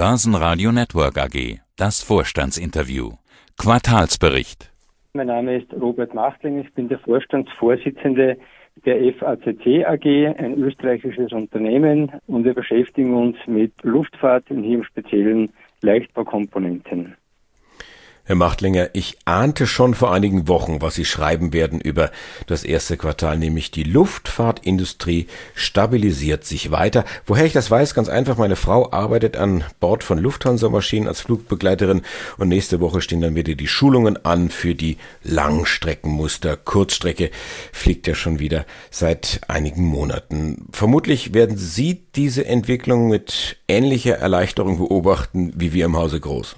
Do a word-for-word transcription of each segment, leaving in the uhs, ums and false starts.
Börsenradio Network A G. Das Vorstandsinterview. Quartalsbericht. Mein Name ist Robert Machtling, ich bin der Vorstandsvorsitzende der F A C C A G, ein österreichisches Unternehmen, und wir beschäftigen uns mit Luftfahrt und hier im Speziellen Leichtbaukomponenten. Herr Machtlinger, ich ahnte schon vor einigen Wochen, was Sie schreiben werden über das erste Quartal, nämlich die Luftfahrtindustrie stabilisiert sich weiter. Woher ich das weiß, ganz einfach, meine Frau arbeitet an Bord von Lufthansa-Maschinen als Flugbegleiterin und nächste Woche stehen dann wieder die Schulungen an für die Langstreckenmuster. Kurzstrecke fliegt ja schon wieder seit einigen Monaten. Vermutlich werden Sie diese Entwicklung mit ähnlicher Erleichterung beobachten wie wir im Hause Groß.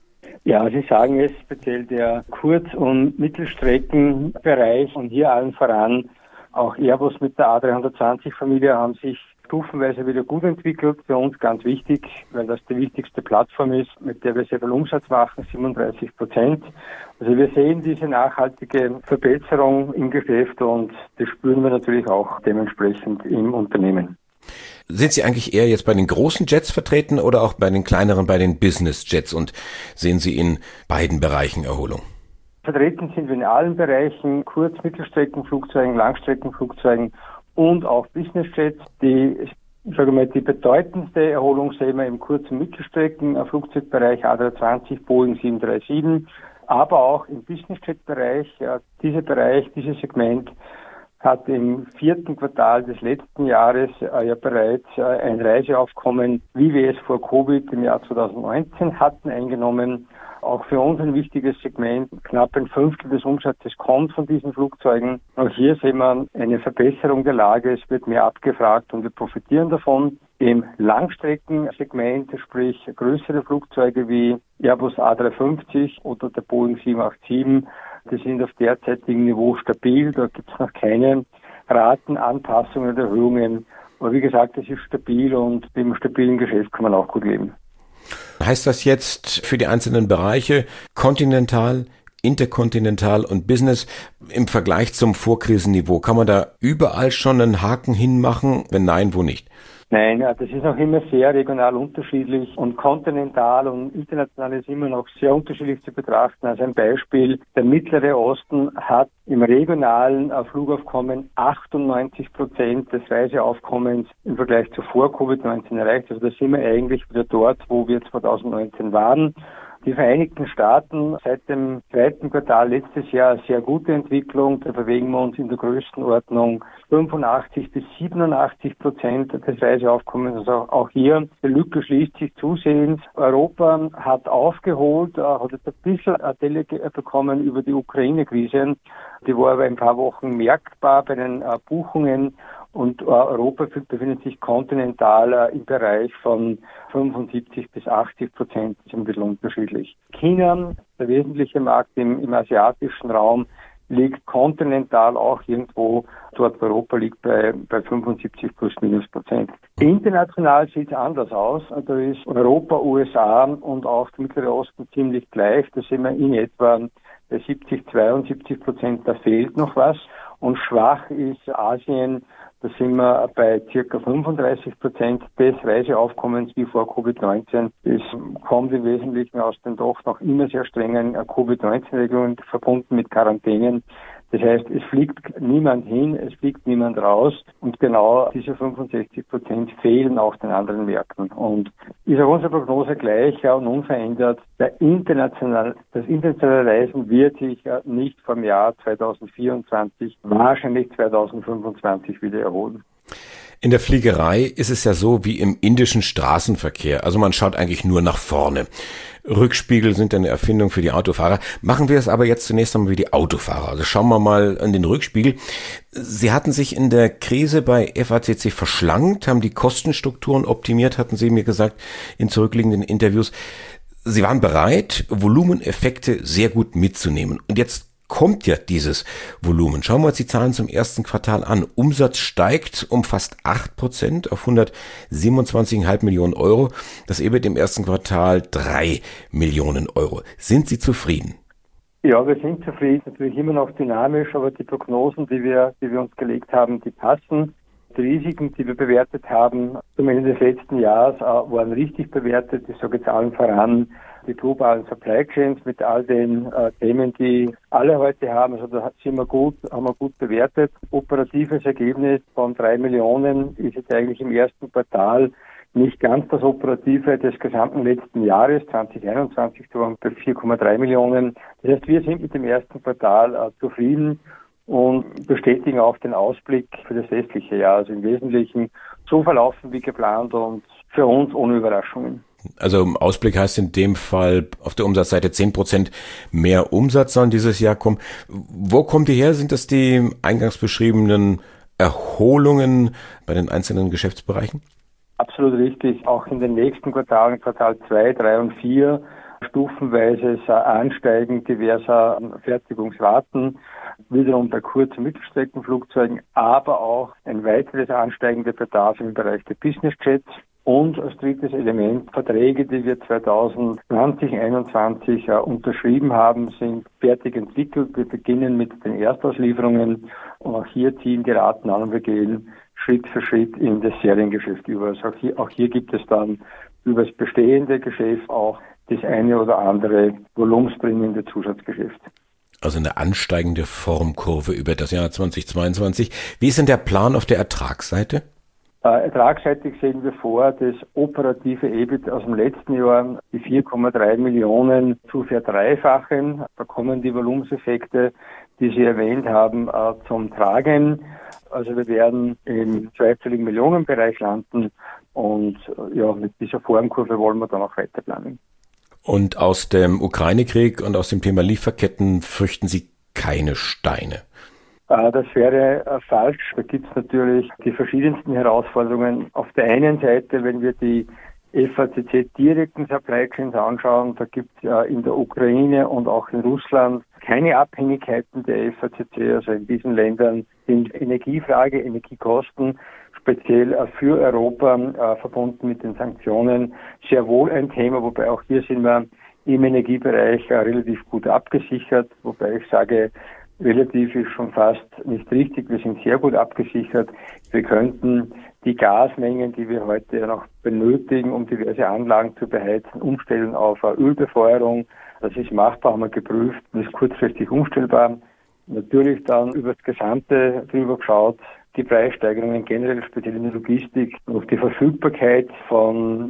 Ja, Sie sagen es, speziell der Kurz- und Mittelstreckenbereich und hier allen voran auch Airbus mit der A dreihundertzwanzig Familie haben sich stufenweise wieder gut entwickelt. Für uns ganz wichtig, weil das die wichtigste Plattform ist, mit der wir sehr viel Umsatz machen, siebenunddreißig Prozent. Also wir sehen diese nachhaltige Verbesserung im Geschäft und das spüren wir natürlich auch dementsprechend im Unternehmen. Sind Sie eigentlich eher jetzt bei den großen Jets vertreten oder auch bei den kleineren, bei den Business Jets, und sehen Sie in beiden Bereichen Erholung? Vertreten sind wir in allen Bereichen, Kurz-, Mittelstreckenflugzeugen, Langstreckenflugzeugen und auch Business Jets. Die, sagen wir mal, die bedeutendste Erholung sehen wir im Kurz- und Mittelstreckenflugzeugbereich A dreihundertzwanzig, Boeing sieben drei sieben, aber auch im Business Jet Bereich. Ja, dieser Bereich, dieses Segment hat im vierten Quartal des letzten Jahres äh, ja bereits äh, ein Reiseaufkommen, wie wir es vor Covid im Jahr zweitausendneunzehn hatten, eingenommen. Auch für uns ein wichtiges Segment. Knapp ein Fünftel des Umsatzes kommt von diesen Flugzeugen. Auch hier sehen wir eine Verbesserung der Lage. Es wird mehr abgefragt und wir profitieren davon. Im Langstreckensegment, sprich größere Flugzeuge wie Airbus A dreihundertfünfzig oder der Boeing sieben acht sieben, die sind auf derzeitigem Niveau stabil. Da gibt es noch keine Ratenanpassungen oder Erhöhungen. Aber wie gesagt, es ist stabil und mit dem stabilen Geschäft kann man auch gut leben. Heißt das jetzt für die einzelnen Bereiche Kontinental, Interkontinental und Business im Vergleich zum Vorkrisenniveau? Kann man da überall schon einen Haken hinmachen? Wenn nein, wo nicht? Nein, das ist noch immer sehr regional unterschiedlich und kontinental und international ist immer noch sehr unterschiedlich zu betrachten. Also ein Beispiel, der Mittlere Osten hat im regionalen Flugaufkommen achtundneunzig Prozent des Reiseaufkommens im Vergleich zu vor Covid neunzehn erreicht. Also da sind wir eigentlich wieder dort, wo wir zweitausendneunzehn waren. Die Vereinigten Staaten seit dem zweiten Quartal letztes Jahr sehr gute Entwicklung. Da bewegen wir uns in der Größenordnung fünfundachtzig bis siebenundachtzig Prozent des Reiseaufkommens. Also auch hier, die Lücke schließt sich zusehends. Europa hat aufgeholt, hat jetzt ein bisschen Delle bekommen über die Ukraine-Krise. Die war aber ein paar Wochen merkbar bei den Buchungen. Und Europa befindet sich kontinental im Bereich von fünfundsiebzig bis achtzig Prozent, das ist ein bisschen unterschiedlich. China, der wesentliche Markt im, im asiatischen Raum, liegt kontinental auch irgendwo, dort Europa liegt bei, bei fünfundsiebzig plus minus Prozent. International sieht es anders aus. Da ist Europa, U S A und auch der Mittlere Osten ziemlich gleich. Da sind wir in etwa bei siebzig, zweiundsiebzig Prozent, da fehlt noch was. Und schwach ist Asien. Da sind wir bei circa fünfunddreißig Prozent des Reiseaufkommens wie vor Covid neunzehn. Das kommt im Wesentlichen aus den doch noch immer sehr strengen Covid neunzehn Regelungen, verbunden mit Quarantänen. Das heißt, es fliegt niemand hin, es fliegt niemand raus und genau diese fünfundsechzig Prozent fehlen auch den anderen Märkten. Und ist auch unsere Prognose gleich ja, und unverändert. Der international, das internationale Reisen wird sich ja nicht vom Jahr zweitausendvierundzwanzig, wahrscheinlich zweitausendfünfundzwanzig wieder erholen. In der Fliegerei ist es ja so wie im indischen Straßenverkehr. Also man schaut eigentlich nur nach vorne. Rückspiegel sind eine Erfindung für die Autofahrer. Machen wir es aber jetzt zunächst einmal wie die Autofahrer. Also schauen wir mal an den Rückspiegel. Sie hatten sich in der Krise bei F A C C verschlankt, haben die Kostenstrukturen optimiert, hatten Sie mir gesagt in zurückliegenden Interviews. Sie waren bereit, Volumeneffekte sehr gut mitzunehmen. Und jetzt kommt ja dieses Volumen. Schauen wir uns die Zahlen zum ersten Quartal an. Umsatz steigt um fast acht Prozent auf hundertsiebenundzwanzig Komma fünf Millionen Euro. Das E B I T im ersten Quartal drei Millionen Euro. Sind Sie zufrieden? Ja, wir sind zufrieden. Natürlich immer noch dynamisch, aber die Prognosen, die wir, die wir uns gelegt haben, die passen. die Risiken, die wir bewertet haben, zum Ende des letzten Jahres, waren richtig bewertet. Ich sage jetzt allen voran die globalen Supply Chains mit all den äh, Themen, die alle heute haben. Also da sind wir gut, haben wir gut bewertet. Operatives Ergebnis von drei Millionen ist jetzt eigentlich im ersten Quartal nicht ganz das Operative des gesamten letzten Jahres. zwanzig einundzwanzig waren wir bei vier Komma drei Millionen. Das heißt, wir sind mit dem ersten Quartal äh, zufrieden und bestätigen auch den Ausblick für das restliche Jahr. Also im Wesentlichen so verlaufen wie geplant und für uns ohne Überraschungen. Also Ausblick heißt in dem Fall auf der Umsatzseite zehn Prozent mehr Umsatz sollen dieses Jahr kommen. Wo kommt die her? Sind das die eingangs beschriebenen Erholungen bei den einzelnen Geschäftsbereichen? Absolut richtig. Auch in den nächsten Quartalen, Quartal zwei, drei und vier, stufenweises Ansteigen diverser Fertigungsraten, wiederum bei Kurz- und Mittelstreckenflugzeugen, aber auch ein weiteres Ansteigen der Bedarf im Bereich der Business Jets. Und als drittes Element, Verträge, die wir zwanzig zwanzig, einundzwanzig äh, unterschrieben haben, sind fertig entwickelt. Wir beginnen mit den Erstauslieferungen und auch hier ziehen die Raten an und wir gehen Schritt für Schritt in das Seriengeschäft über. Also auch hier, auch hier gibt es dann über das bestehende Geschäft auch das eine oder andere volumensbringende Zusatzgeschäft. Also eine ansteigende Formkurve über das Jahr zwanzig zweiundzwanzig. Wie ist denn der Plan auf der Ertragsseite? Äh, ertragsseitig sehen wir vor, das operative E B I T aus dem letzten Jahr, die vier Komma drei Millionen zu verdreifachen. Da kommen die Volumenseffekte, die Sie erwähnt haben, äh, zum Tragen. Also wir werden im zweistelligen Millionenbereich landen und äh, ja, mit dieser Formkurve wollen wir dann auch weiter planen. Und aus dem Ukraine-Krieg und aus dem Thema Lieferketten fürchten Sie keine Steine? Das wäre falsch. Da gibt es natürlich die verschiedensten Herausforderungen. Auf der einen Seite, wenn wir die F A C C direkten Supply Chains anschauen, da gibt es in der Ukraine und auch in Russland keine Abhängigkeiten der F A C C. Also in diesen Ländern sind Energiefrage, Energiekosten, speziell für Europa verbunden mit den Sanktionen, sehr wohl ein Thema, wobei auch hier sind wir im Energiebereich relativ gut abgesichert, wobei ich sage, relativ ist schon fast nicht richtig. Wir sind sehr gut abgesichert. Wir könnten die Gasmengen, die wir heute noch benötigen, um diverse Anlagen zu beheizen, umstellen auf eine Ölbefeuerung. Das ist machbar, haben wir geprüft und ist kurzfristig umstellbar. Natürlich dann über das Gesamte drüber geschaut, die Preissteigerungen generell, speziell in der Logistik, auch die Verfügbarkeit von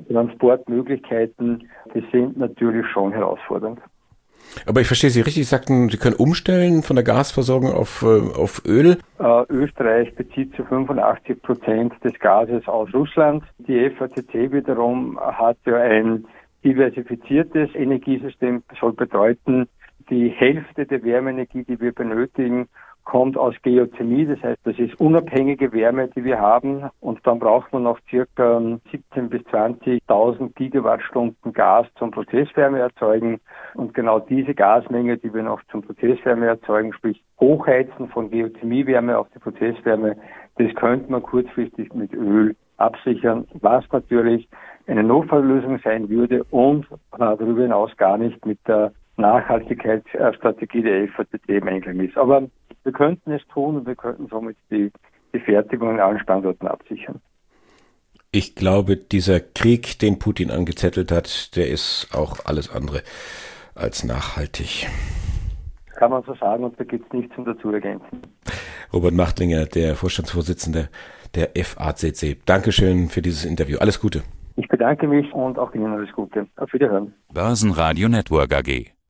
Transportmöglichkeiten, die sind natürlich schon herausfordernd. Aber ich verstehe Sie richtig, Sie sagten, Sie können umstellen von der Gasversorgung auf, auf Öl. Äh, Österreich bezieht zu fünfundachtzig Prozent des Gases aus Russland. Die F A C C wiederum hat ja ein diversifiziertes Energiesystem, soll bedeuten, die Hälfte der Wärmeenergie, die wir benötigen, kommt aus Geothermie, das heißt, das ist unabhängige Wärme, die wir haben und dann braucht man noch circa siebzehntausend bis zwanzigtausend Gigawattstunden Gas zum Prozesswärme erzeugen und genau diese Gasmenge, die wir noch zum Prozesswärme erzeugen, sprich Hochheizen von Geothermiewärme auf die Prozesswärme, das könnte man kurzfristig mit Öl absichern, was natürlich eine Notfalllösung sein würde und darüber hinaus gar nicht mit der Nachhaltigkeitsstrategie der F A C C im Einklang ist. Aber wir könnten es tun und wir könnten somit die, die Fertigung an allen Standorten absichern. Ich glaube, dieser Krieg, den Putin angezettelt hat, der ist auch alles andere als nachhaltig. Kann man so sagen und da gibt es nichts zum dazu ergänzen. Robert Machtlinger, der Vorstandsvorsitzende der F A C C. Dankeschön für dieses Interview. Alles Gute. Ich bedanke mich und auch Ihnen alles Gute. Auf Wiederhören. Börsenradio Network A G.